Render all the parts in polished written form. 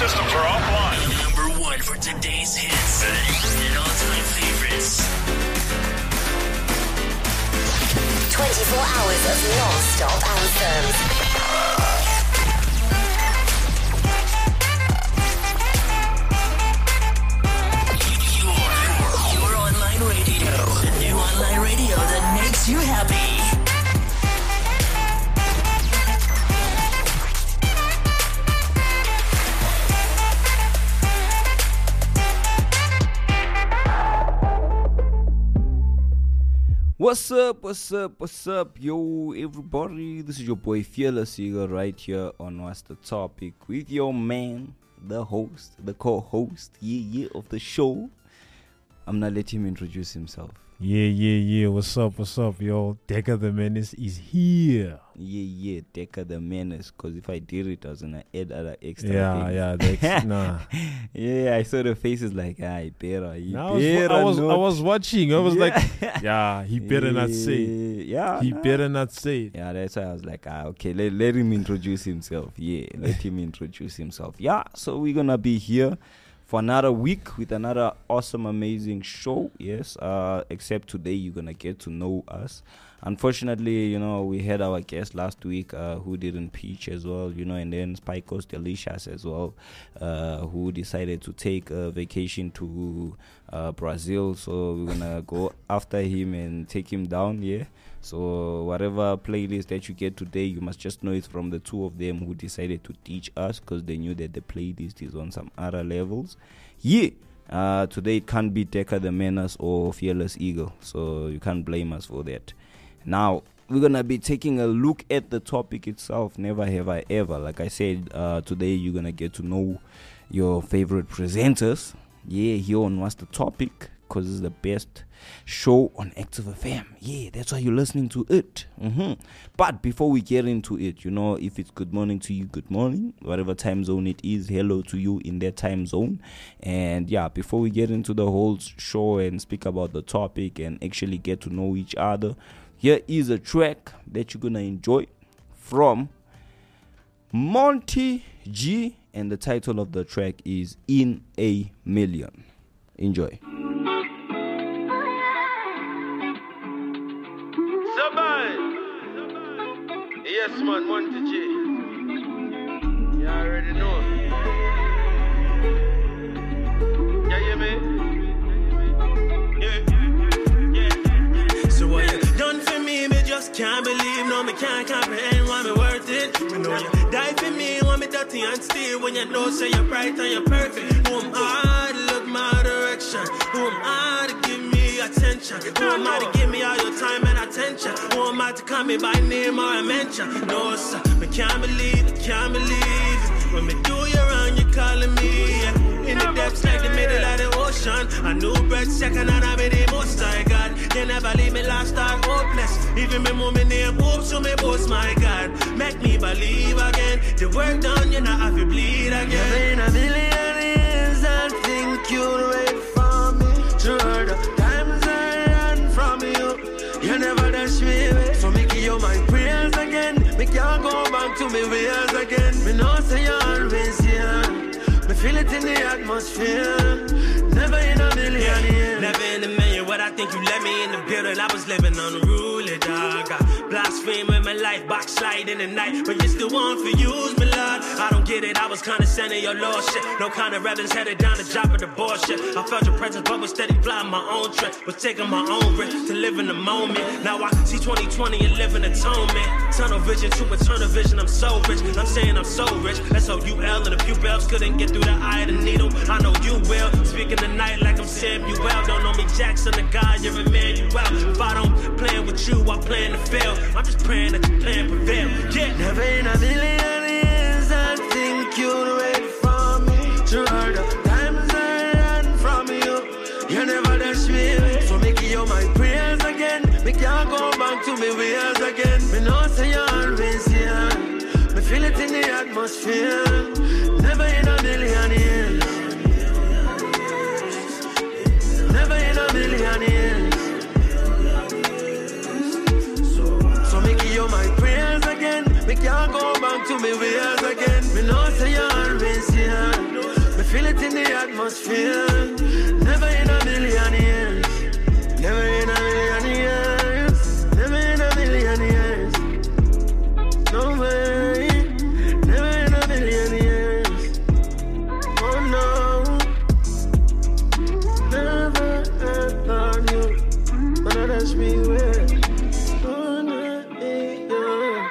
systems are offline. Number one for today's hits and all-time favorites. 24 hours of non-stop anthems. Your online radio. The new online radio that makes you happy. What's up, yo, everybody? This is your boy Fearless Eagle right here on What's the Topic with your man, the host, the co-host, of the show. I'm gonna let him introduce himself. Yeah. What's up, yo? Deca the Menace is here. Yeah, Deca the Menace. Because if I did it, I was gonna add other extra things. Nah. Yeah, I saw the faces like, he better. I was watching. I was like, he better not say it. Yeah, he better not say it. Yeah, that's why I was like, okay, let him introduce himself. Yeah, let him introduce himself. Yeah, so we're gonna be here for another week with another awesome, amazing show. Yes, except today you're gonna get to know us. Unfortunately, we had our guest last week who didn't pitch as well, and then Spikos Delicious as well, who decided to take a vacation to Brazil. So we're gonna go after him and take him down. Yeah. So whatever playlist that you get today, you must just know it's from the two of them who decided to teach us, because they knew that the playlist is on some other levels. Yeah. Today it can't be Deca the Menace or Fearless Eagle, so you can't blame us for that. Now, we're going to be taking a look at the topic itself, Never Have I Ever. Like I said, today you're going to get to know your favorite presenters. Yeah, here on What's the Topic, because it's the best show on Active FM. Yeah, that's why you're listening to it. But before we get into it, if it's good morning to you, good morning. Whatever time zone it is, hello to you in that time zone. And yeah, before we get into the whole show and speak about the topic and actually get to know each other, here is a track that you're going to enjoy from Monty G, and the title of the track is In a Million. Enjoy. Yes, man, Monty G. You already know. Yeah, hear me? Yeah. So what you done for me just can't believe. No, me can't comprehend why me worth it. Me know you die for me, want me dirty and steal. When you know say you're bright and you're perfect. Who am I to look my direction? Who am I to give me attention? Who am I to give me all your time and attention? Who am I to call me by name or a mention? No, sir, me can't believe it. When me do you wrong, you calling me, yeah. In the depths like the middle of the ocean. A new breath second and I be the most I got. They never leave me lost or hopeless. Even me move me name hope to me boast, my God. Make me believe again. The work done, you not have to bleed again. Never in a million years I think you'd wait for me. Sure, the times I run from you, you never dash me away. So me give you my prayers again. Me can't go back to me ways again. Me know say you're always here. Me feel it in the atmosphere. Never in a million years. Never in a million. What I think you let me in the building. I was living unruly, dog. I blaspheme in my life, backslide in the night. But you still want to use me, Lord. I don't get it. I was condescending your lordship. No kind of reverence headed down the job of the bullshit. I felt your presence, but was steady flying my own trip. Was taking my own risk to live in the moment. Now I see 2020 and live in atonement. Tunnel vision to eternal vision. I'm so rich. I'm saying I'm so rich. S-O-U-L and a few bells couldn't get through the eye of the needle. I know you will. Speaking tonight like I'm Samuel. Don't know me Jackson, the guy, you're Emmanuel. If I don't plan with you, I plan to fail. I'm just praying that the plan prevail. Yeah. Never in a million years I think you'd wait for me. Sure, the times I run from you, you never dash me away. So me give you my prayers again. Me can't go back to me ways again. Me know say you're always here. Me feel it in the atmosphere. Never in a million years. Never in a million years. So me give you my prayers again. Me can't go back to me ways again. Me know say you're always here. atmosphere. Never in a million years. Never in a million years. Never in a million years. No way. Never in a million years. Oh no. Never ever knew. But now that's me where. Oh no, yeah.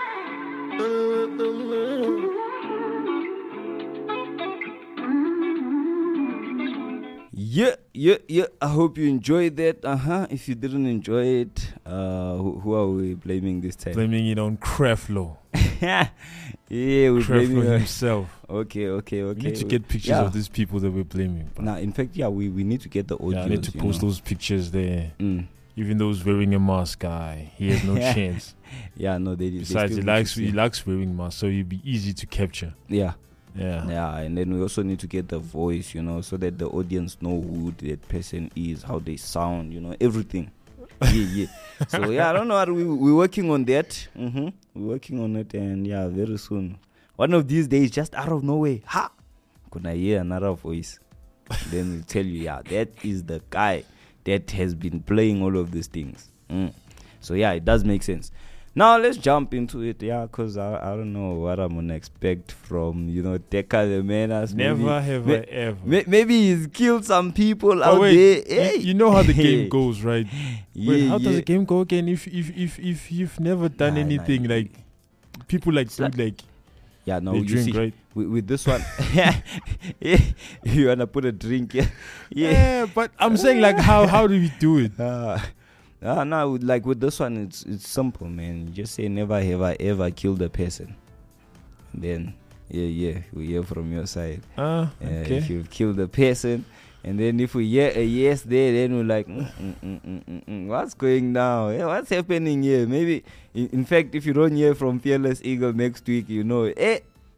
Yeah. I hope you enjoyed that. If you didn't enjoy it, who are we blaming this time? Blaming it on Creflo. Yeah, we're blaming Creflo himself. Okay. We need to get pictures of these people that we're blaming. Now, in fact, we need to get the audio. I need to post those pictures there. Even though he's wearing a mask, guy, he has no chance. Yeah, no, besides, he likes wearing masks, so it'd be easy to capture. Yeah, and then we also need to get the voice, so that the audience know who that person is, how they sound, everything. Yeah. So I don't know. We're working on that. We're working on it, and very soon, one of these days, just out of nowhere, gonna hear another voice. Then we'll tell you, that is the guy that has been playing all of these things. So it does make sense. Now let's jump into it, because I don't know what I'm gonna expect from Decca the Menace. Never have I ever. Maybe he's killed some people out there. Hey. You know how the game goes, right? How does the game go again? If you've never done anything like people like food, like no, they you drink, see, right? With this one, you wanna put a drink, but I'm saying like how do we do it? No, like with this one, it's simple, man. You just say never have I ever killed a person. Then, we hear from your side. Okay. If you've killed a person, and then if we hear a yes there, then we're like, what's going now? What's happening here? Maybe, in fact, if you don't hear from Fearless Eagle next week, they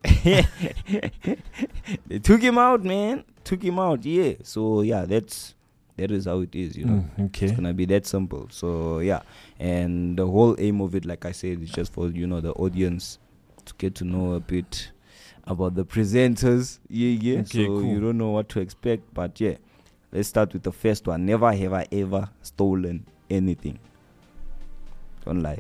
took him out, man. So, that is how it is, Okay. It's gonna be that simple. So and the whole aim of it, like I said, is just for the audience to get to know a bit about the presenters. Okay, so cool. You don't know what to expect, but let's start with the first one. Never have I ever stolen anything. Don't lie.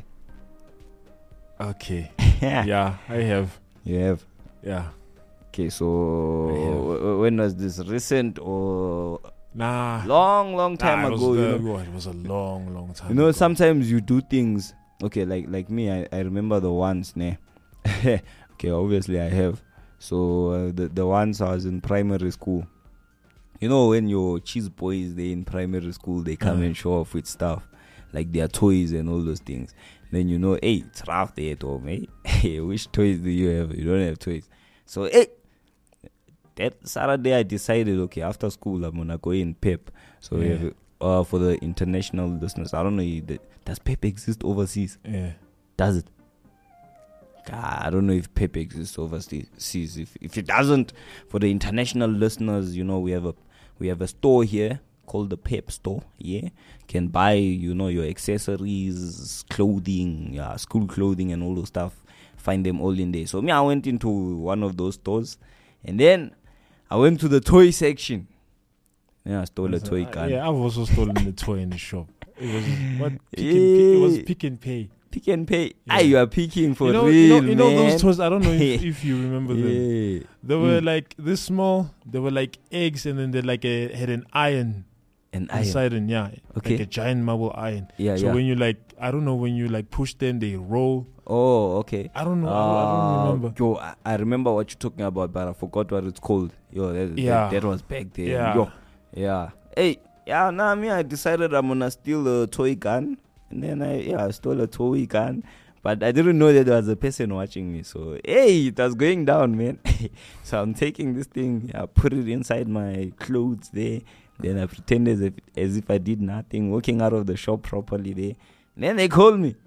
Okay. I have. You have. Yeah. Okay, so when was this? Recent or? Nah. Long time ago. It was a long time ago. Sometimes you do things. Okay, like me, I remember the ones, okay, obviously I have. So the ones I was in primary school. When your cheese boys, they in primary school, they come and show off with stuff. Like their toys and all those things. Then hey, it's rough there at home, Hey, which toys do you have? You don't have toys. So, that Saturday I decided, okay, after school I'm gonna go in PEP. So for the international listeners, I don't know, does PEP exist overseas? Yeah. Does it? I don't know if PEP exists overseas. If it doesn't, for the international listeners, we have a store here called the PEP store. Can buy your accessories, clothing, school clothing and all those stuff. Find them all in there. So I went into one of those stores, and then I went to the toy section. I stole a toy gun. I've also stolen a toy in the shop. It was it was pick and pay. Pick and pay. You are picking for real, you know those toys. I don't know if you remember them. They were like this small. They were like eggs, and then they had an iron. Inside them, okay, like a giant marble iron. So when you when you push them, they roll. Oh, okay. I don't know. I don't remember. I remember what you're talking about, but I forgot what it's called. That was back there. Hey, I decided I'm gonna steal a toy gun, and then I stole a toy gun, but I didn't know that there was a person watching me. So it was going down, man. So I'm taking this thing, I put it inside my clothes there. Then I pretend as if I did nothing, walking out of the shop properly there. And then they call me.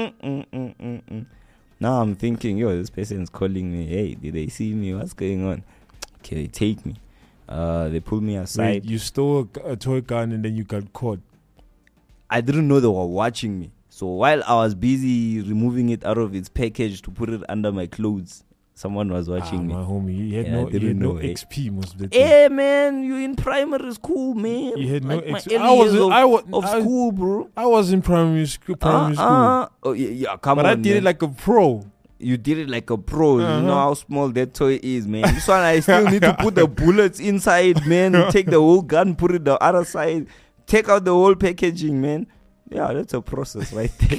Now I'm thinking, this person's calling me. Hey, did they see me? What's going on? Okay, they take me. They pull me aside. Wait, you stole a toy gun and then you got caught? I didn't know they were watching me. So while I was busy removing it out of its package to put it under my clothes, Someone was watching me. My homie, he had no XP most of the time. Hey man, you in primary school, man. You had no XP. I was school, bro. I was in primary school. Oh yeah, come on. But I did it like a pro. You did it like a pro. You know how small that toy is, man. This one I still need to put the bullets inside, man. Take the whole gun, put it the other side, take out the whole packaging, man. Yeah, that's a process right there.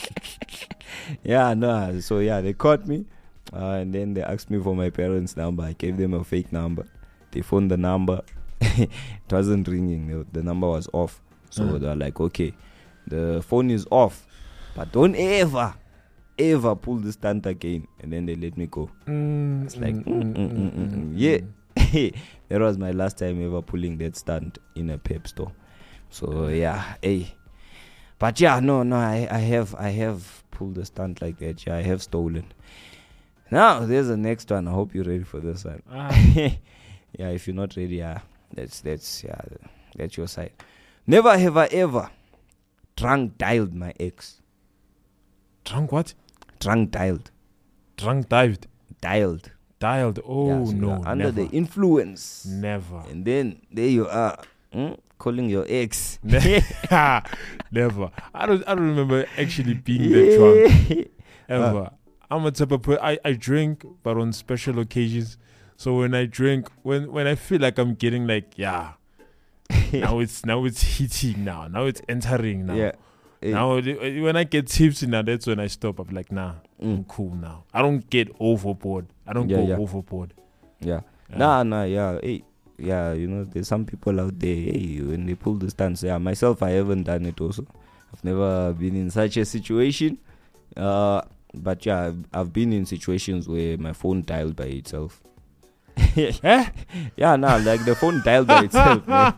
Yeah, no. So yeah, they caught me. And then they asked me for my parents' number. I gave them a fake number. They phoned the number. It wasn't ringing. The number was off. So they were like, okay, the phone is off. But don't ever pull the stunt again. And then they let me go. It's like, yeah. That was my last time ever pulling that stunt in a pep store. So, yeah, hey. But yeah, no, I have pulled the stunt like that. Yeah, I have stolen. Now, there's the next one. I hope you're ready for this one. Yeah, if you're not ready, that's your side. Never have I ever drunk dialed my ex. Drunk what? Drunk dialed. Drunk dived. Dialed. Oh, yeah, so no. Under never. the influence. Never. And then there you are. Calling your ex. Never. I don't remember actually being that drunk. Ever. I'm a type of person. I drink, but on special occasions. So when I drink, when I feel like I'm getting like, yeah, now it's hitting now. Now it's entering now. Yeah. Now when I get tipsy now, that's when I stop. I'm like, nah, I'm cool now. I don't get overboard. I don't go overboard. Yeah. Nah. Yeah. Hey. Yeah. You know, there's some people out there. Hey, when they pull the stance. Yeah. Myself, I haven't done it. Also, I've never been in such a situation. But yeah, I've been in situations where my phone dialed by itself. Yeah, like the phone dialed by itself, man.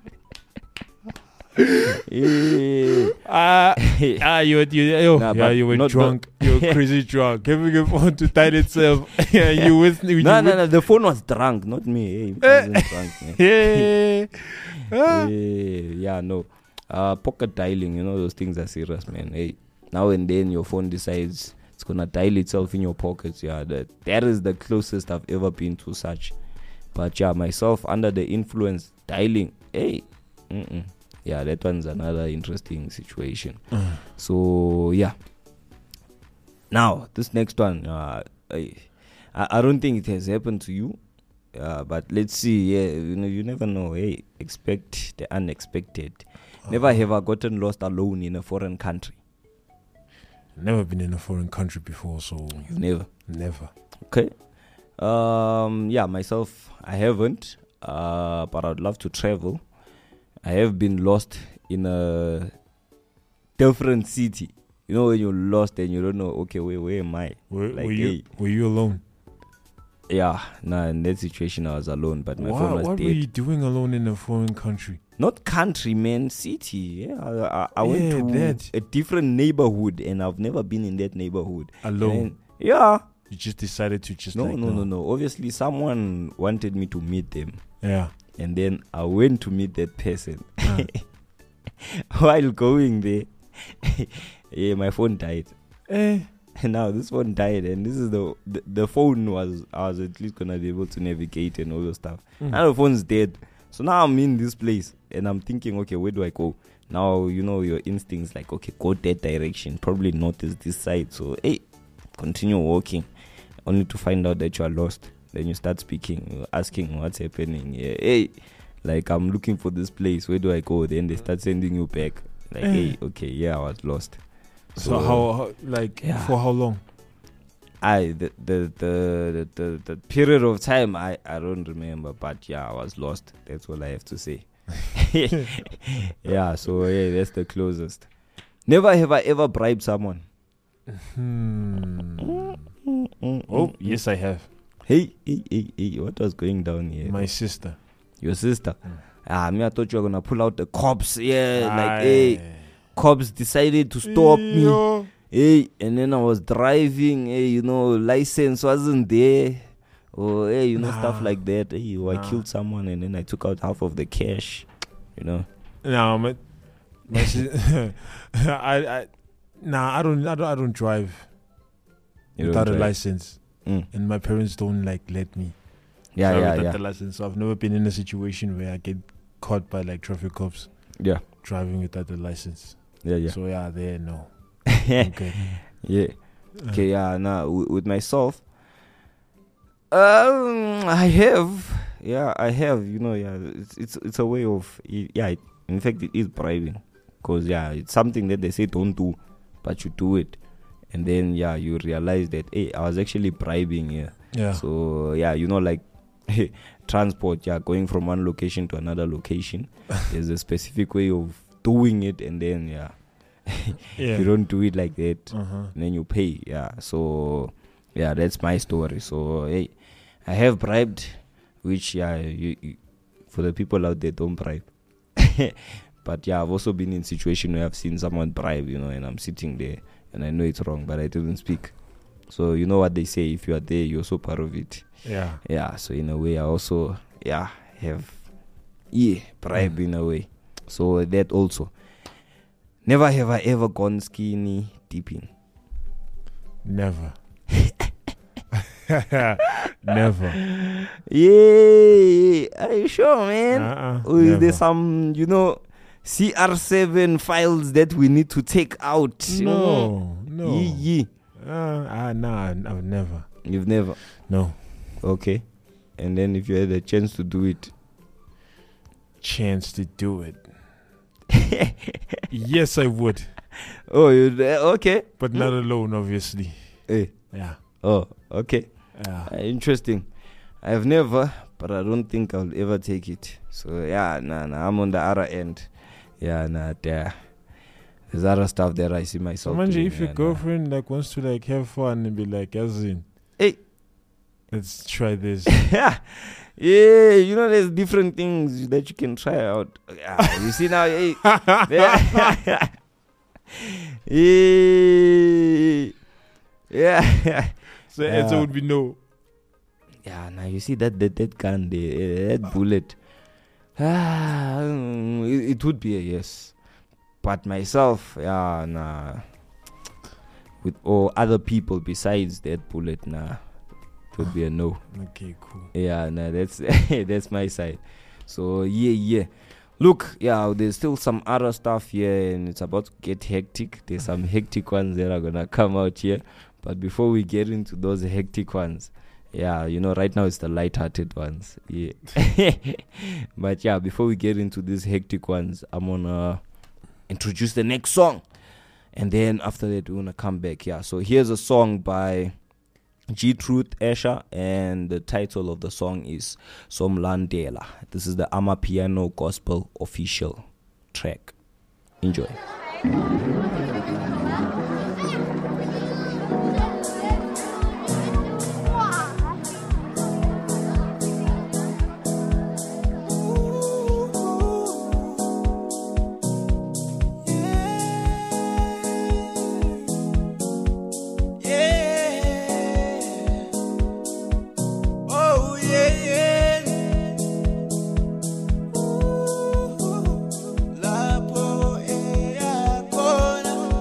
You were drunk. You were crazy drunk. Having a phone to dial itself. No, the phone was drunk, not me. Hey, it wasn't drunk, man. Yeah, no. Pocket dialing, you know, those things are serious, man. Hey, now and then your phone decides it's gonna dial itself in your pockets. Yeah, that is the closest I've ever been to such. But yeah, myself under the influence dialing. Hey, yeah, that one's another interesting situation. So yeah. Now this next one, I don't think it has happened to you. But let's see. Yeah, you never know. Hey, expect the unexpected. Never have I gotten lost alone in a foreign country. Never been in a foreign country before, so never. Okay. Yeah, myself, I haven't. But I'd love to travel. I have been lost in a different city. You know, when you're lost and you don't know, okay, where am I? Were you alone? Yeah, in that situation I was alone, but my phone was what dead. What were you doing alone in a foreign country? Not country, man, city. Yeah, I went to a different neighborhood, and I've never been in that neighborhood alone. Yeah, you just decided to no. Obviously, someone wanted me to meet them. Yeah, and then I went to meet that person. While going there, yeah, my phone died. And now this phone died, and this is the phone I was at least gonna be able to navigate and all those stuff. Now the phone's dead. So now I'm in this place and I'm thinking, okay, where do I go? Now, you know, your instincts like, okay, go that direction. Probably notice this side. So, hey, continue walking only to find out that you are lost. Then you start speaking, asking what's happening. Yeah, hey, like I'm looking for this place. Where do I go? Then they start sending you back. Like, hey, okay, yeah, I was lost. So for how long? The period of time I don't remember, but yeah, I was lost. That's all I have to say. Yeah, so yeah, that's the closest. Never have I ever bribed someone. Oh, yes, I have. Hey, what was going down here? My sister. Your sister? Me, I thought you were gonna pull out the cops. Yeah, like, hey, cops decided to stop me. Hey, and then I was driving, hey, you know, license wasn't there. Or, hey, you know, stuff like that. Hey, I killed someone and then I took out half of the cash, you know. No, my I don't drive without a license. and my parents don't let me Yeah, drive yeah, without yeah. the license. So I've never been in a situation where I get caught by like traffic cops Yeah, driving without the license. yeah, yeah. So yeah, there no. Okay. Yeah. Okay, yeah, now with myself, I have, you know, yeah, it's a way of, in fact, it is bribing, because yeah, it's something that they say don't do, but you do it, and then yeah, you realize that hey, I was actually bribing, yeah. Yeah. So yeah, you know, like transport, yeah, going from one location to another location, there's a specific way of doing it, and then yeah. Yeah. You don't do it like that, Uh-huh. and then you pay. Yeah, so yeah, that's my story. So hey, I have bribed, which yeah, you for the people out there, don't bribe. But yeah, I've also been in situation where I've seen someone bribe, you know, and I'm sitting there and I know it's wrong, but I didn't speak. So you know what they say: if you are there, you're also part of it. Yeah. Yeah. So in a way, I also have bribe in a way. So that also. Never have I ever gone skinny dipping. Never. Never. Yeah, are you sure, man? Or is never. there some, you know, CR7 files that we need to take out? No. Yeah. Nah, I've never. You've never? No. Okay. And then if you had a chance to do it? Chance to do it. Yes, I would. Oh, okay. But not alone, obviously. Hey. Yeah. Oh, okay. Yeah. Interesting. I've never, but I don't think I'll ever take it. So yeah, nah, I'm on the other end. Yeah, there's other stuff that I see myself Imagine doing. if your girlfriend wants to have fun and be like, as in, hey, let's try this. yeah, you know, there's different things that you can try out. Yeah, you see now, hey, yeah. So the answer would be no. Yeah, now you see that gun there, that bullet. It would be a yes. But myself, with all other people besides that bullet, it would be a no. Okay, cool. Yeah, that's that's my side. So yeah. Look, there's still some other stuff here, and it's about to get hectic. There's some hectic ones that are gonna come out here. But before we get into those hectic ones, right now it's the light-hearted ones. Yeah. But before we get into these hectic ones, I'm gonna introduce the next song, and then after that we're gonna come back. So here's a song by G Truth Esha, and the title of the song is Somlandela. This is the Amapiano Gospel official track. Enjoy. Lapho eyakhona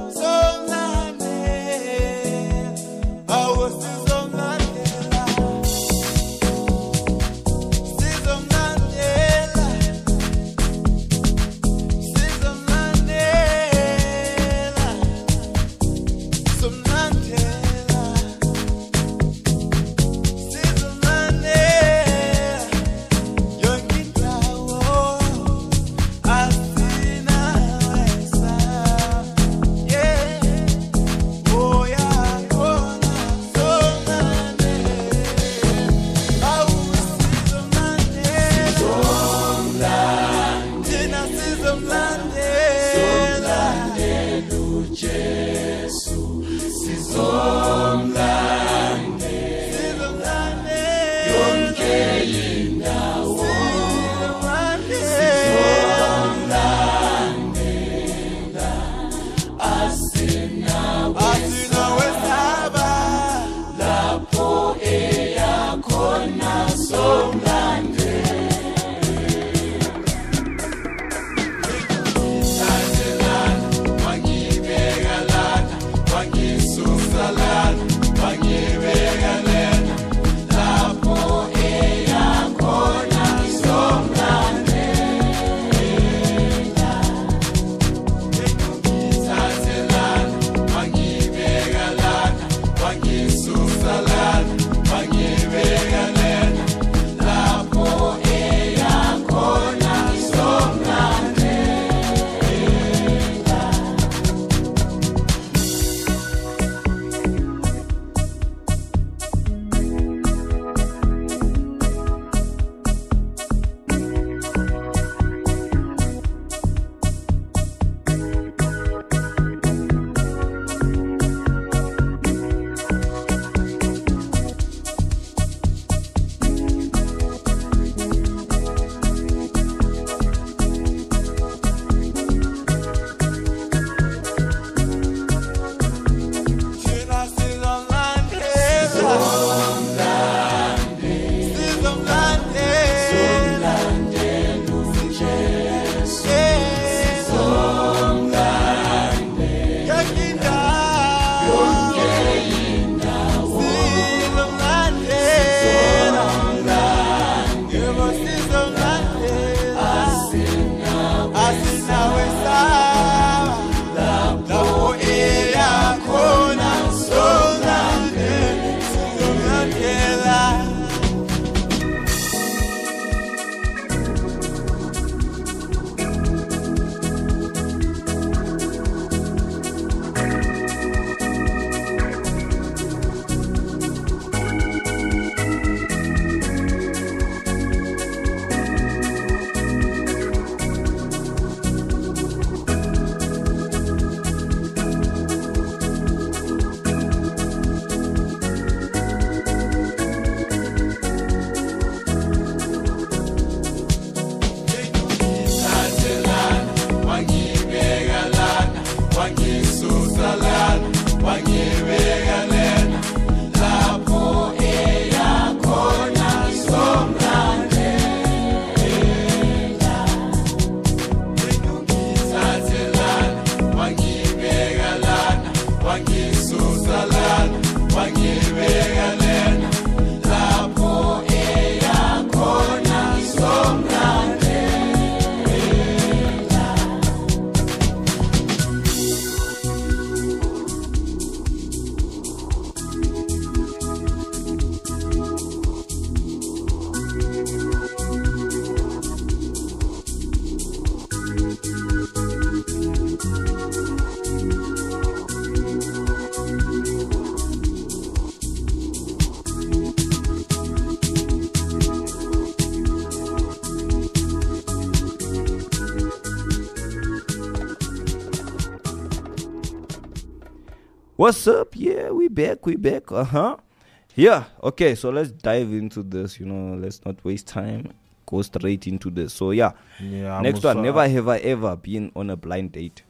What's up? Yeah, we back. Yeah, okay, so let's dive into this, let's not waste time. Go straight into this. So yeah, next one, never have I ever been on a blind date.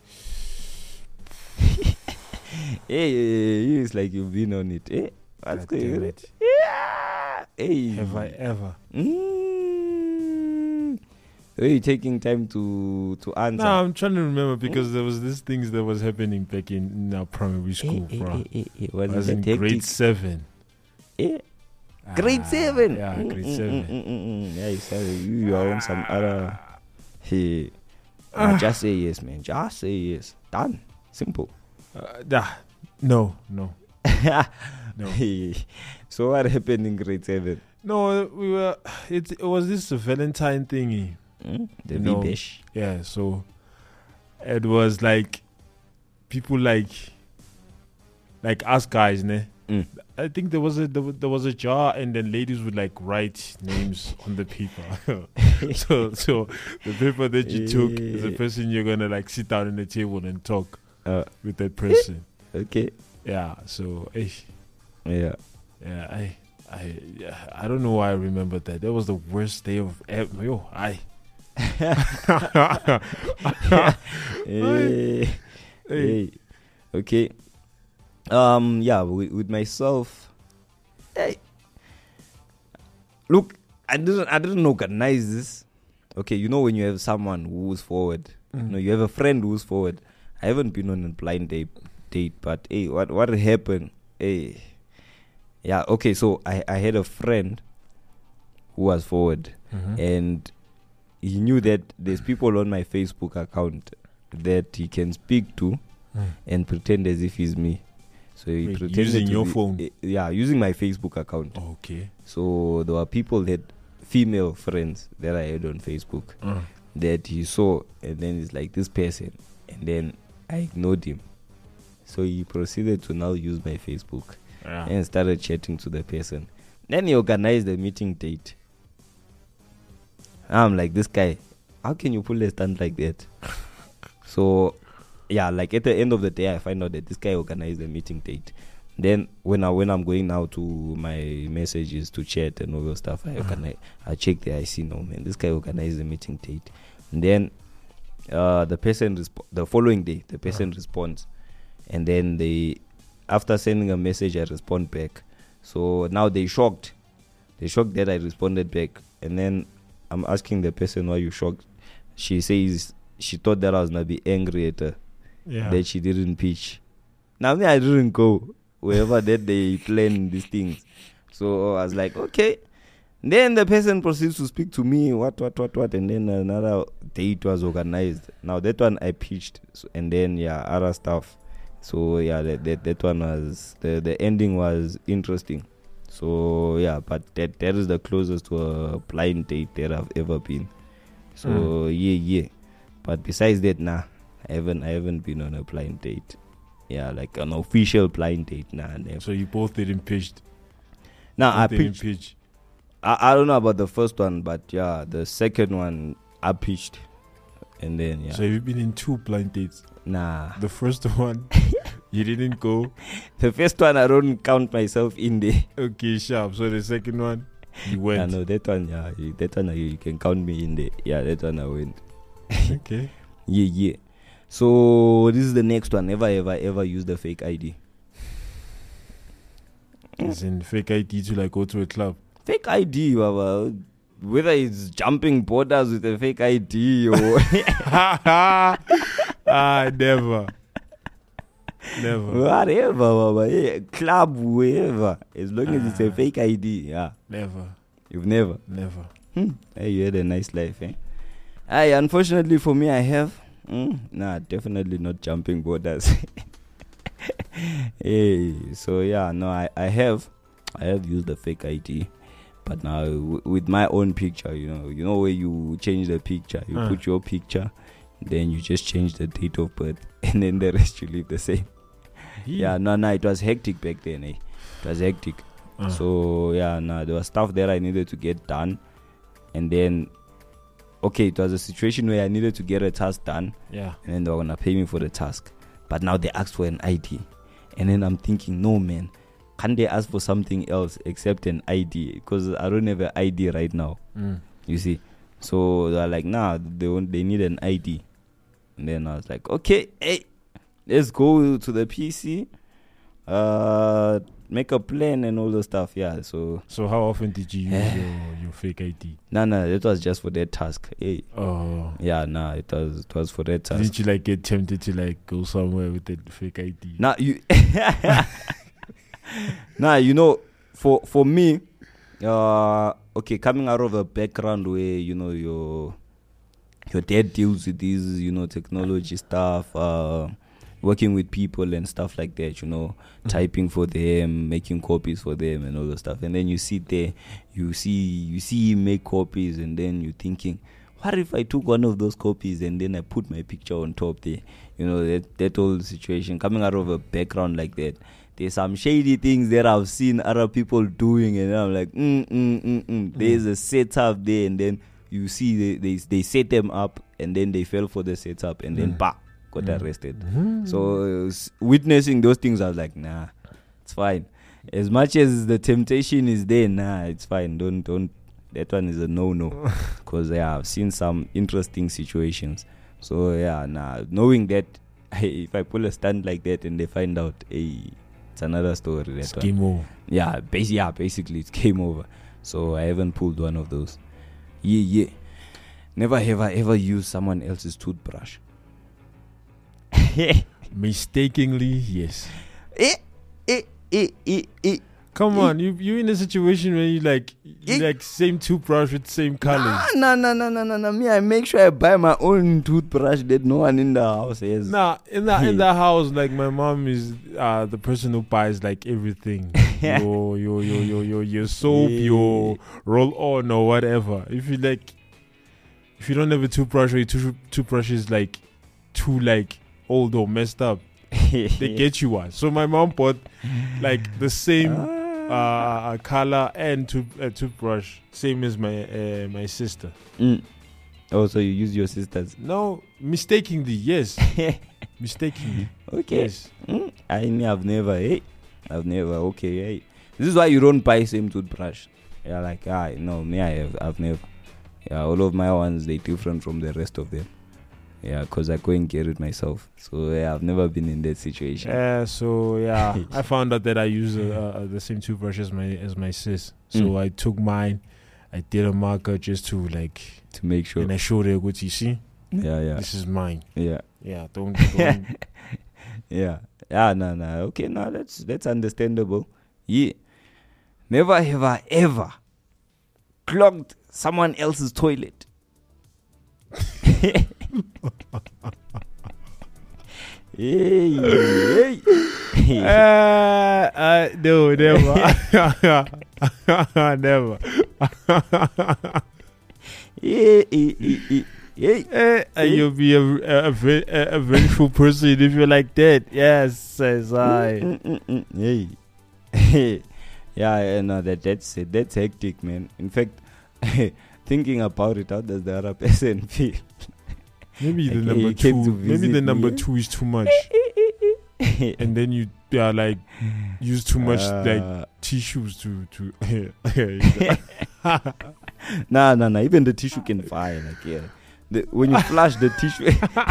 Hey, it's like you've been on it. Hey, what's going on? Yeah. Hey. Have I ever? Are you taking time to answer? No, I'm trying to remember because there was this things that was happening back in our primary school, bro. I was in grade 7. Grade 7? Yeah, grade 7. Yeah, you are on some other... Hey, just say yes, man. Just say yes. Done. Simple. No. Hey. So what happened in grade 7? No, we were... It was this Valentine thingy. The V-Bish. Yeah, so it was like people like us guys, ne? I think there was a jar, and then ladies would like write names on the paper. so the paper that you took is the person you're gonna like sit down at the table and talk with that person. Okay. Yeah. So yeah. I don't know why I remember that. That was the worst day of ever. Hey. Okay. Yeah, with myself. Hey. Look, I didn't organize this. Okay, when you have someone who's forward, you have a friend who's forward. I haven't been on a blind date, but hey, what happened? Hey. Yeah, okay, so I had a friend who was forward, and he knew that there's people on my Facebook account that he can speak to and pretend as if he's me. So he pretended using your phone? Yeah, using my Facebook account. Okay. So there were people that, female friends that I had on Facebook that he saw, and then it's like this person, and then I ignored him. So he proceeded to now use my Facebook and started chatting to the person. Then he organized a meeting date. I'm like, this guy, how can you pull a stunt like that? So, yeah, like at the end of the day, I find out that this guy organized a meeting date. Then when I'm going now to my messages to chat and all those stuff, I check there. I see, no man, this guy organized a meeting date. And then the person the following day, the person responds, and then after sending a message, I respond back. So now they shocked. They shocked that I responded back, and then I'm asking the person, why you shocked? She says she thought that I was gonna be angry at her, that she didn't pitch. Now I didn't go wherever that they plan these things. So I was like, okay. Then the person proceeds to speak to me, what, and then another date was organized. Now that one I pitched, and then other stuff. So that one was the ending was interesting. So but that is the closest to a blind date that I've ever been. So but besides that, I haven't been on a blind date. Yeah, like an official blind date. Never. So you both didn't pitch? I pitched. I don't know about the first one, but the second one I pitched, and then So you've been in 2 blind dates? Nah. The first one, you didn't go. The first one I don't count myself in there. Okay, sharp. So the second one, you went. No, that one, that one you can count me in there. Yeah, that one I went. Okay. Yeah. So this is the next one. Never ever use the fake ID. As in fake ID to like go to a club. Fake ID, Baba. Whether it's jumping borders with a fake ID or never. Whatever, Baba. Yeah, club, wherever. As long as it's a fake ID, Never. You've never? Never. Hey, you had a nice life, eh? Unfortunately for me, I have. Definitely not jumping borders. Hey, so I have used the fake ID, but now with my own picture, you know where you change the picture, you put your picture, then you just change the date of birth, and then the rest you leave the same. It was hectic back then, It was hectic. So there was stuff that I needed to get done, and then it was a situation where I needed to get a task done, and then they were gonna pay me for the task, but now they asked for an ID, And then I'm thinking, no, man, can't they ask for something else except an ID? Because I don't have an ID right now. You see. So they're like, nah, they need an ID. And then I was like, okay, hey, let's go to the PC, make a plan and all the stuff. Yeah. So how often did you use your fake ID? No, it was just for that task. Hey. Oh. Yeah, it was for that task. Didn't you like get tempted to like go somewhere with that fake ID? Nah, you. Nah, you know, for me, okay, coming out of a background where you know your dad deals with these, you know, technology stuff, working with people and stuff like that, you know, typing for them, making copies for them and all the stuff. And then you sit there, you see him make copies, and then you're thinking, what if I took one of those copies and then I put my picture on top there? You know, that whole situation, coming out of a background like that. There's some shady things that I've seen other people doing, and I'm like, There's a setup there, and then you see they set them up, and then they fell for the setup, and then got arrested. So witnessing those things, I was like, nah, it's fine. As much as the temptation is there, nah, it's fine. Don't. That one is a no. Because I've seen some interesting situations. So knowing that, if I pull a stunt like that and they find out, it's another story. It's game over. Yeah, basically it's game over. So I haven't pulled one of those. Yeah. Never have I ever used someone else's toothbrush. Mistakenly, yes. Come Eh. on, you in a situation where you like same toothbrush with same colors. No. Me, I make sure I buy my own toothbrush that no one in the house has. Nah, in the house, like my mom is the person who buys like everything. your soap, your roll on or whatever. If you don't have a toothbrush or your toothbrush is like too like old or messed up, they get you one. So my mom bought like the same color and toothbrush, same as my sister. Oh, so you use your sister's? No, mistakenly, yes. Mistakenly. Okay. Yes. I've never. Okay. Hey. This is why you don't buy same toothbrush. Yeah, like no, me I've never. Yeah, all of my ones they different from the rest of them. Yeah, because I go and get it myself. So I've never been in that situation. I found out that I use the same toothbrush as my sis. So I took mine. I did a marker just to make sure. And I showed her what you see. Yeah. This is mine. Yeah. Yeah. Don't. Yeah. No. Okay, no, that's understandable. Yeah. Never have I ever clogged someone else's toilet. Hey. No, never. Never. You'll be a vengeful person if you're like that. Yes, says I. Hey. Yeah, no, that's hectic, man. In fact, thinking about it, how does the other person feel? Maybe the number two. Maybe the number two is too much, and then you use too much tissues to. Nah. Even the tissue can fire. When you flush the tissue.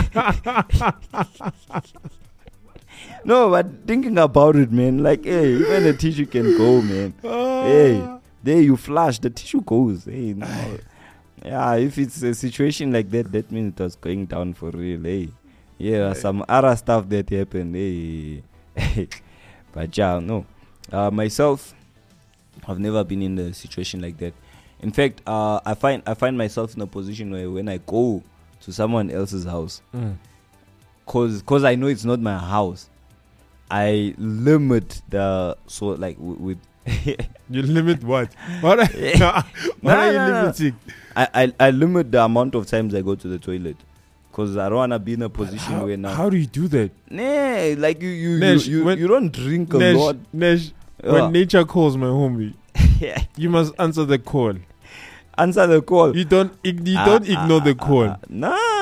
No, but thinking about it, man, even the tissue can go, man. Hey, there you flush, the tissue goes. Hey, no. Yeah, if it's a situation like that means it was going down for real. Hey, yeah, some other stuff that happened. Hey, but no. Myself, I've never been in a situation like that. In fact, I find myself in a position where when I go to someone else's house, cause I know it's not my house, I limit with. You limit what? What are you limiting? I limit the amount of times I go to the toilet, cause I don't wanna be in a position where now. How do you do that? Nah, like you don't drink a lot. Nesh, when nature calls, my homie, you must answer the call. Answer the call. You don't ignore the call. Nah.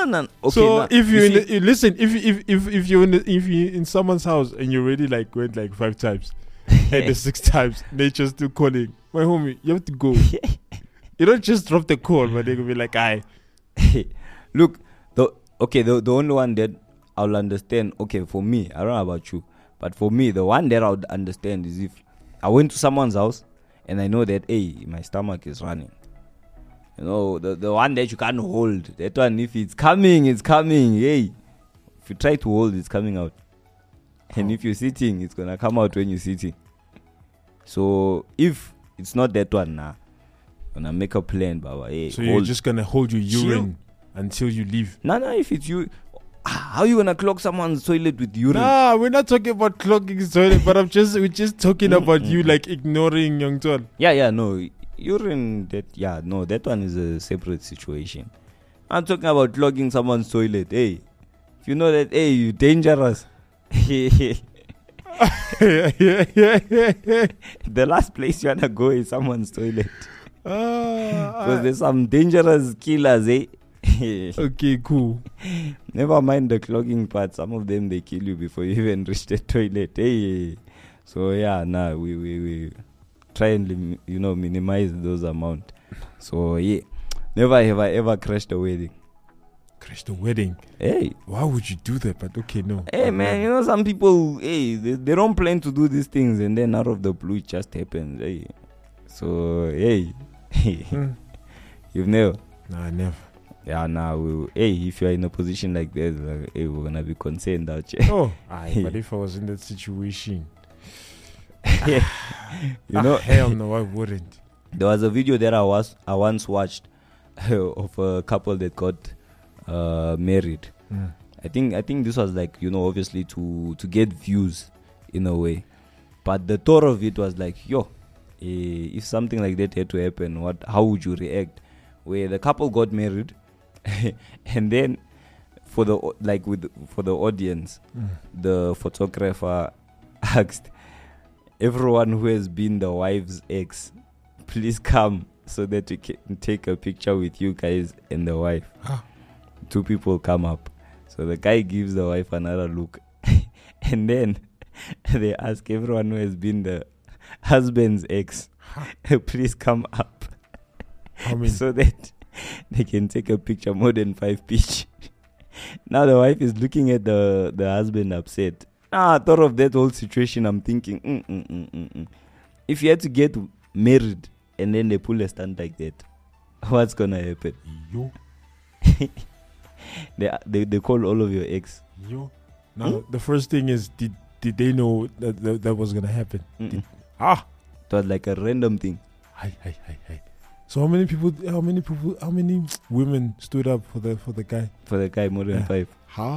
No. Okay. So nah. if You see- you listen, if you're in someone's house and you already like went like 5 times, and the 6th times nature's still calling, my homie, you have to go. You don't just drop the call, but they will be like, "Aye, Look, the only one that I'll understand. Okay, for me, I don't know about you, but for me, the one that I would understand is if I went to someone's house and I know that, hey, my stomach is running. You know, the one that you can't hold. That one, if it's coming, it's coming. Hey, if you try to hold, it's coming out. And if you're sitting, it's gonna come out when you're sitting. So if it's not that one, nah, gonna make a plan, Baba. Hey, so you're just gonna hold your urine until you leave." No, if it's you, how you gonna clog someone's toilet with urine? Nah, we're not talking about clogging his toilet, but we're just talking about you like ignoring young Tol. Yeah, no, urine. That one is a separate situation. I'm talking about clogging someone's toilet. Hey, if you know that, hey, you're dangerous. The last place you wanna go is someone's toilet because there's some dangerous killers, eh? Okay, cool. Never mind the clogging part. Some of them, they kill you before you even reach the toilet. Hey, so yeah, we try and minimize those amount. So yeah, never have I ever crashed a wedding. Crashed a wedding? Hey, why would you do that? But okay, no. Hey man, some people, hey, they don't plan to do these things, and then out of the blue it just happens. Hey, so hey, you've never. Nah, never. Yeah, now, if you're in a position like that, like, hey, we're gonna be concerned out here. Oh, but if I was in that situation, hell no, I wouldn't. There was a video that I once watched of a couple that got married. I think this was like, obviously to get views in a way, but the thought of it was like, if something like that had to happen, how would you react? Where the couple got married. And then for the audience, the photographer asked everyone who has been the wife's ex, please come so that we can take a picture with you guys and the wife. 2 people come up, so the guy gives the wife another look and then they ask everyone who has been the husband's ex, please come up. So that they can take a picture more than 5 pitch. Now the wife is looking at the husband upset. I thought of that whole situation. I'm thinking, if you had to get married and then they pull a stunt like that, what's gonna happen? They call all of your ex. Now the first thing is, did they know that was gonna happen? It was like a random thing. Hi. So how many women stood up for the guy? For the guy, more than 5.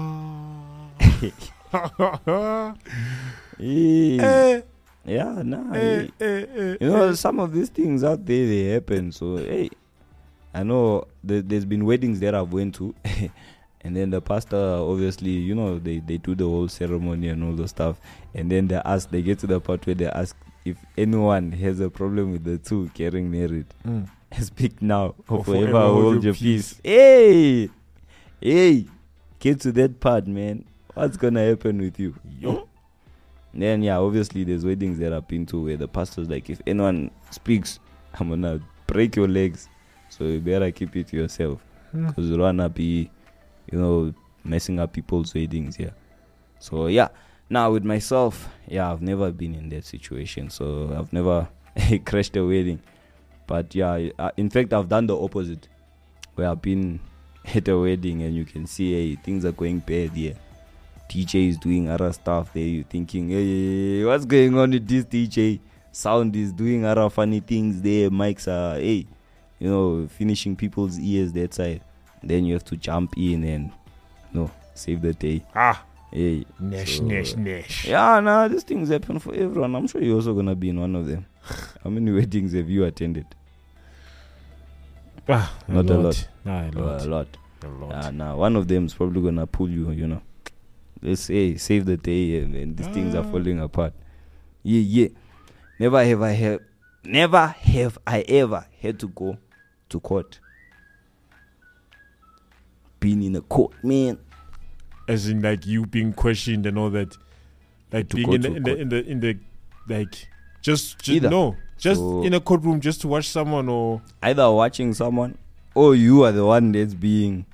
Some of these things out there, they happen. So hey, I know there's been weddings that I've went to, and then the pastor, obviously, they do the whole ceremony and all the stuff, and then they get to the part where they ask if anyone has a problem with the 2 getting married. Speak now or forever hold your peace. Hey, get to that part, man. What's gonna happen with you? Then obviously there's weddings that I've been to where the pastor's like, if anyone speaks, I'm gonna break your legs, so you better keep it to yourself, because you don't wanna be messing up people's weddings. So now with myself, I've never been in that situation, so I've never crashed a wedding. But in fact, I've done the opposite, where I've been at a wedding and you can see, hey, things are going bad here. DJ is doing other stuff there. You're thinking, hey, what's going on with this DJ? Sound is doing other funny things there. Mics are, finishing people's ears that side. Then you have to jump in and, save the day. Hey, Nash. These things happen for everyone. I'm sure you're also gonna be in one of them. How many weddings have you attended? Not a lot. A lot. One of them is probably gonna pull you. Let's say save the day, and these things are falling apart. Never have I ever had to go to court been in a court, man. As in, like, you being questioned and all that, like To being go in to the like just Either. no, just So- in a courtroom just to watch someone or Either watching someone or you are the one that's being.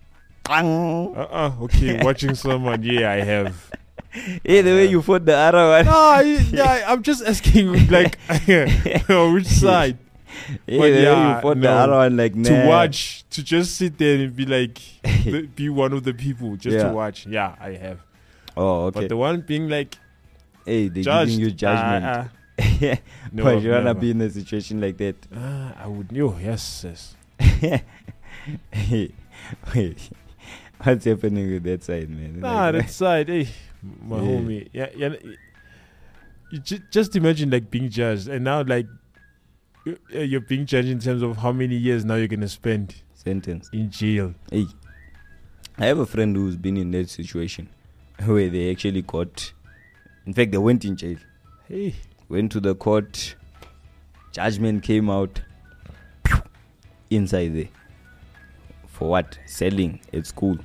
okay, watching someone. Yeah, I have. Hey, the way you fought the other one. I'm just asking, like, which side Hey, but the way yeah, you fought the no. other one, like, nah. to watch, to just sit there and be like, be one of the people just Yeah. to watch. Yeah, I have. Oh, okay. But the one being like Hey, they're judged, giving you judgment. no, But I've you wanna never. be in a situation like that. I would know. Yes. Hey, wait. What's happening with that side, man? Nah, Like, that side, hey, my Yeah. homie. Yeah. You just imagine like being judged, and now like you're being judged in terms of how many years now you're gonna spend sentence. in jail. Hey, I have a friend who's been in that situation where they actually got. In fact, they went in jail. Hey, Went to the court. Judgment came out. Inside there. For what? Selling at school.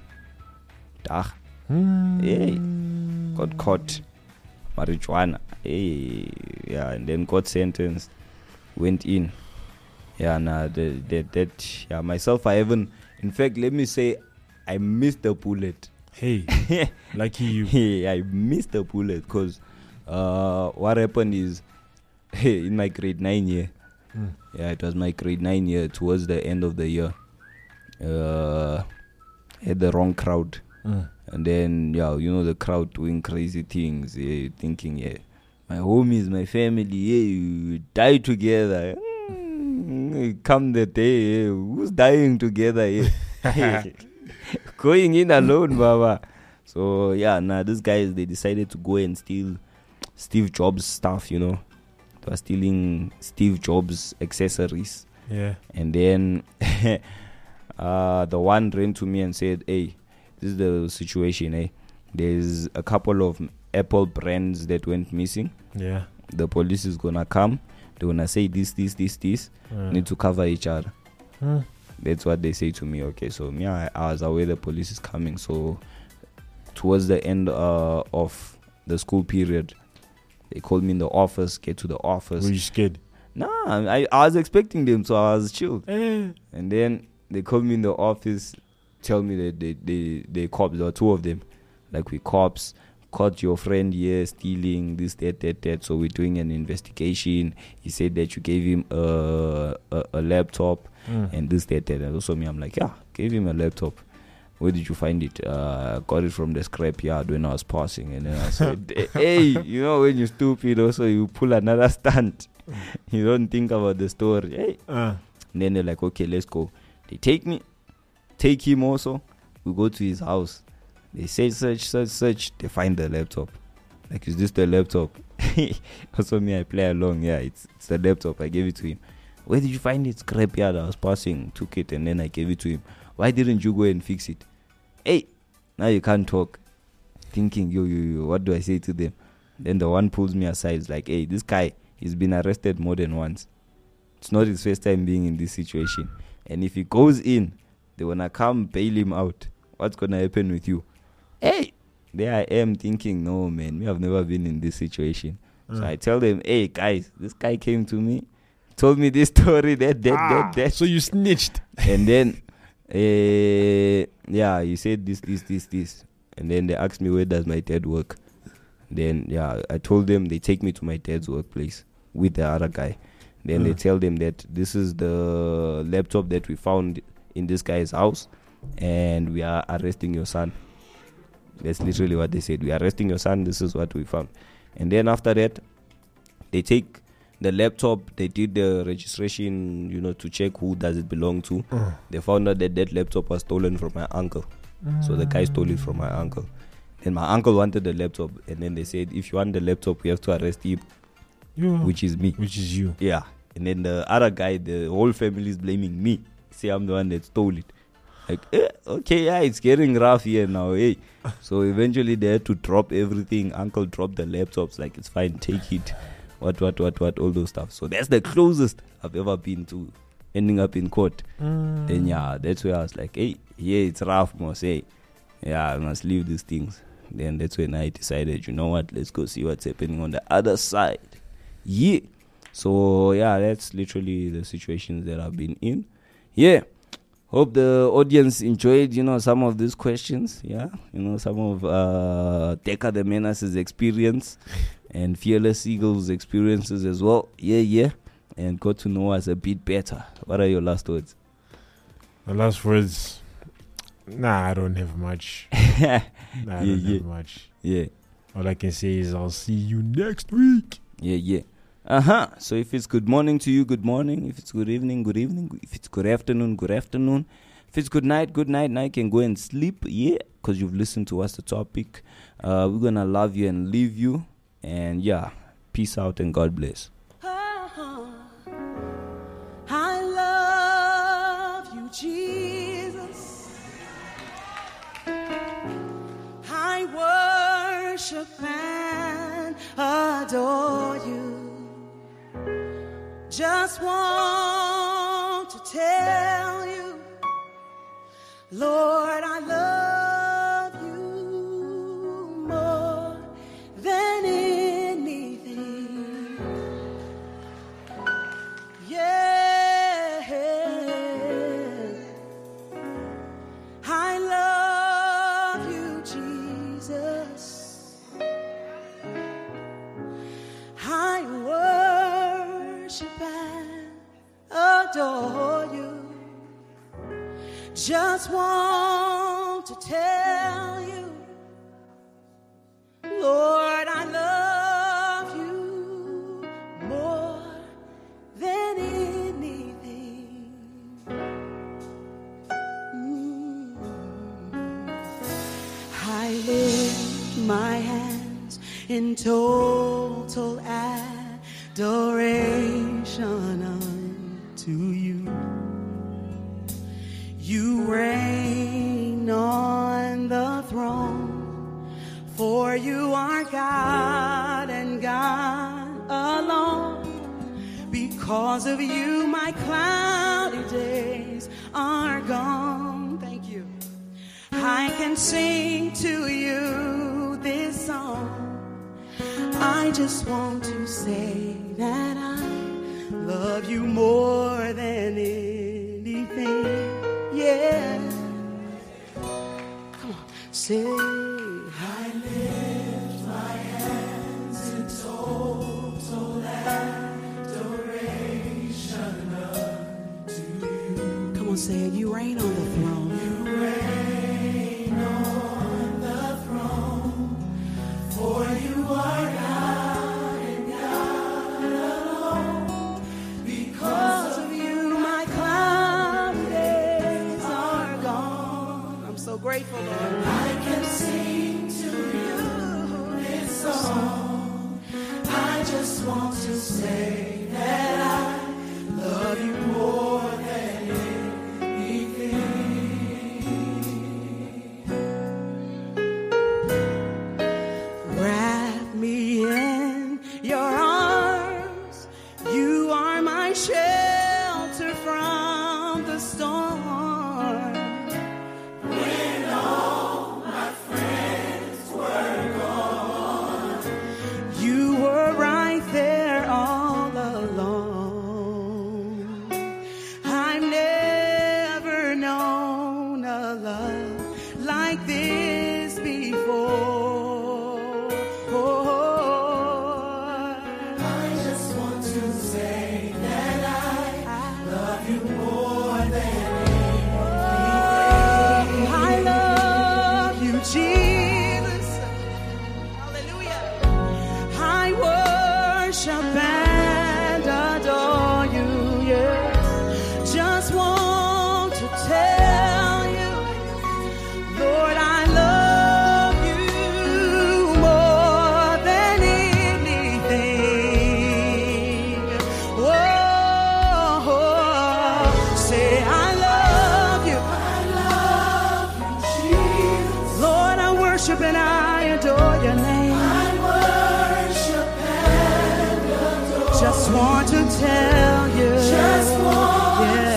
Hey, got caught. Marijuana. Hey, yeah, and then got sentenced. Went in. Yeah, nah, that yeah, myself, I haven't. In fact, let me say, I missed the bullet. hey, lucky you. Yeah, I missed the bullet because what happened is in my grade 9 year. Yeah, it was my grade 9 year towards the end of the year. Had the wrong crowd. And then, yeah, you know, the crowd doing crazy things, yeah, thinking, yeah, my homies, my family, yeah, you die together. Come the day, yeah, who's dying together? Yeah. Going in alone, Baba. So, yeah, these guys, they decided to go and steal Steve Jobs stuff, you know. They were stealing Steve Jobs accessories. Yeah. And then the one ran to me and said, hey, this is the situation, eh? There's a couple of Apple brands that went missing. Yeah. The police is gonna come. They're gonna say this. Need to cover each other. That's what they say to me. Okay, so me, I was aware the police is coming. So towards the end of the school period, they called me in the office. Get to the office. Were you scared? Nah, I was expecting them, so I was chilled. Eh. And then they called me in the office, tell me that they cops. There were two of them. Like, we cops, caught your friend here stealing this, that. So we're doing an investigation. He said that you gave him a laptop and this, that. And also me, I'm like, yeah, gave him a laptop. Where did you find it? Got it from the scrapyard when I was passing. And then I said, hey, you know, when you're stupid, also you pull another stunt. You don't think about the story. Hey. And then they're like, okay, let's go. They take me, take him also. We go to his house. They say search. They find the laptop. Like, is this the laptop? Also me, I play along. Yeah, it's the laptop. I gave it to him. Where did you find it? Scrapyard. I was passing, took it, and then I gave it to him. Why didn't you go and fix it? Hey, now you can't talk. Thinking, yo, what do I say to them? Then the one pulls me aside. It's like, hey, this guy, he's been arrested more than once. It's not his first time being in this situation. And if he goes in, they wanna come bail him out. What's gonna happen with you? Hey, there I am thinking, no, man, me have never been in this situation. So I tell them, hey, guys, this guy came to me, told me this story, that. So you snitched. And then, yeah, he said this. And then they asked me, where does my dad work? Then, yeah, I told them, they take me to my dad's workplace with the other guy. Then they tell them that this is the laptop that we found in this guy's house, and we are arresting your son. That's literally what they said. We are arresting your son. This is what we found. And then after that, they take the laptop. They did the registration, you know, to check who does it belong to. They found out that that laptop was stolen from my uncle. So the guy stole it from my uncle. And my uncle wanted the laptop. And then they said, if you want the laptop, we have to arrest him, which is me. Which is you. Yeah. And then the other guy, the whole family is blaming me. Say I'm the one that stole it. Like, okay, yeah, it's getting rough here now, hey. So eventually they had to drop everything. Uncle dropped the laptops, like, it's fine, take it. What, all those stuff. So that's the closest I've ever been to ending up in court. Then yeah, that's where I was like, hey, yeah, it's rough, must say. Yeah, I must leave these things. Then that's when I decided, you know what, let's go see what's happening on the other side. Yeah. So yeah, that's literally the situations that I've been in. Yeah. Hope the audience enjoyed, some of these questions. Yeah. Some of Deka the Menace's experience and Fearless Eagle's experiences as well. Yeah. And got to know us a bit better. What are your last words? The last words, I don't have much. I don't have much. Yeah. All I can say is I'll see you next week. Yeah. So if it's good morning to you, good morning. If it's good evening, good evening. If it's good afternoon, good afternoon. If it's good night. Now you can go and sleep. Yeah, because you've listened to what's the topic. We're going to love you and leave you. And yeah, peace out and God bless. I love you, Jesus. I worship and adore you. Just want to tell you, Lord, I love you more than anything. Yeah, I love you, Jesus. I worship and adore you. Just want to tell you, Lord, I love you more than anything. I lift my hands in total adoration unto you. You reign on the throne, for you are God and God alone. Because of you, my cloudy days are gone. Thank you. I can sing to you this song. I just want to say that I love you more than anything. Yeah. Come on. Say, I lift my hands in total adoration unto you. Come on, say it. You reign on the throne. You reign on the throne. For you are God and God alone. Because of you, my cloudy days are gone. I'm so grateful, Lord. I can sing to you this song. I just want to say that I love you more than anything. Wrap me in your arms. You are my shelter from the storm. When all my friends were gone, you were right there all alone. I've never known a love like this before. I just want to say that I love you more than anything. I love you, Jesus. Hallelujah. I worship and adore you, yes. Just want to tell you, Lord, I love you more than anything. Whoa, say I love you. I love you, Jesus. Lord, I worship and I adore your name. I worship and adore. Just want to tell you. Just want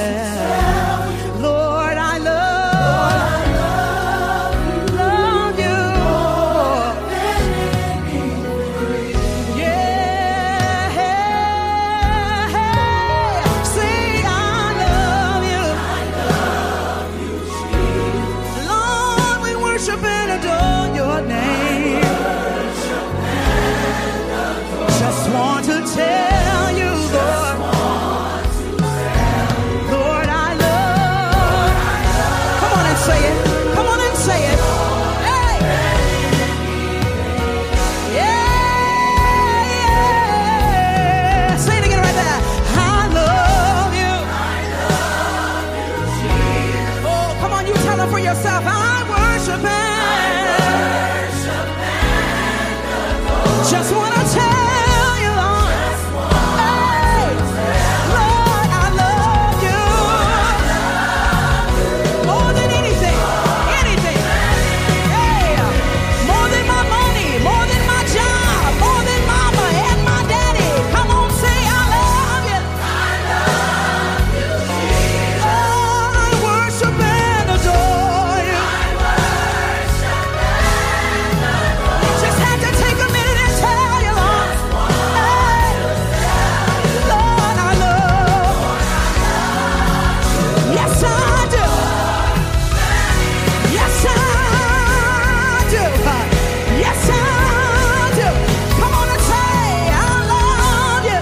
it for yourself. I worship and just want to tell you, Lord. Hey, Lord, I love you more than anything. Anything. Yeah. More than my money, more than my job, more than mama and my daddy. Come on, say I love you. Oh, I worship and adore you. Just had to take a minute and tell you, Lord. Hey, Lord, I love. Yes, I do. Yes, I do. Yes, I do. Come on and say, I love you.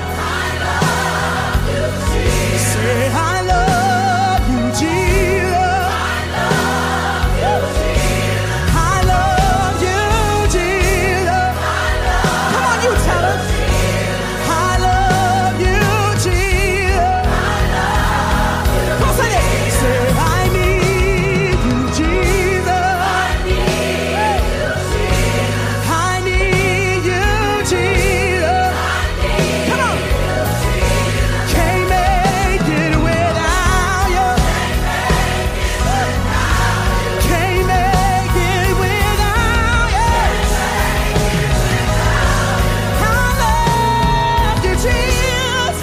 Say, I love you, Jesus. I love you, Jesus. Come on, you tell us. I love you, Jesus. Come on, say it. Say, I need you, Jesus. I need you, Jesus. Come on. Can't make it without you. Can't make it without you. I love you, Jesus.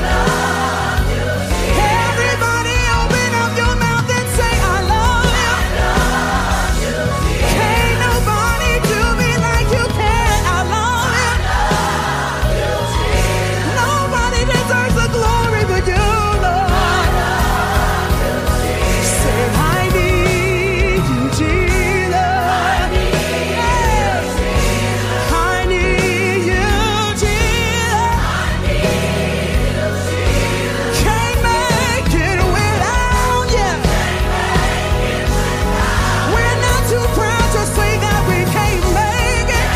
Everybody open up your mouth and say, I love you. Can't nobody do me like you can. I love you. Nobody deserves the glory but you, Lord. Say, I need you, Jesus. I need you, Jesus. Can't make it without you. We're not too proud to say that we can't make it.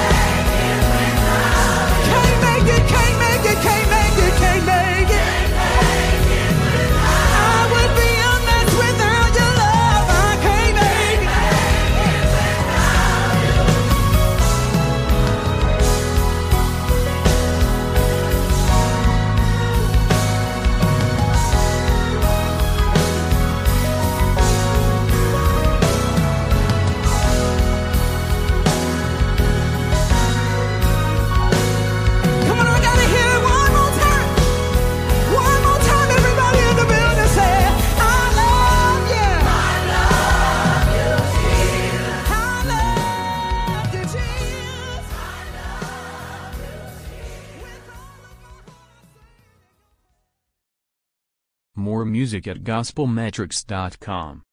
Can't make it, can't make it, can't make it, can't make it. I would be a mess without your love. I can't make it. Come on, I gotta hear it one more time. One more time, everybody in the building say, I love you. I love you, Jesus. I love you, Jesus. More music at gospelmetrics.com.